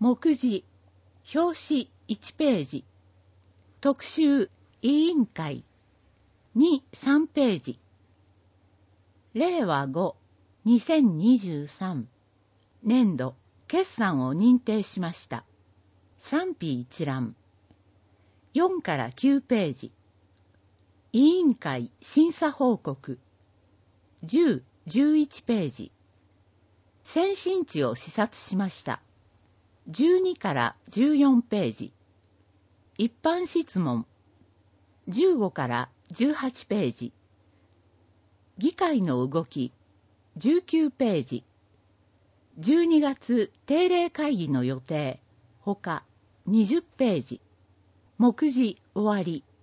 目次、表紙1ページ、特集委員会2、3ページ、令和5、2023年度決算を認定しました。賛否一覧。4から9ページ。委員会審査報告。10、11ページ。先進地を視察しました。12から14ページ。一般質問。15から18ページ。議会の動き。19ページ。12月定例会議の予定。他20ページ。目次終わり。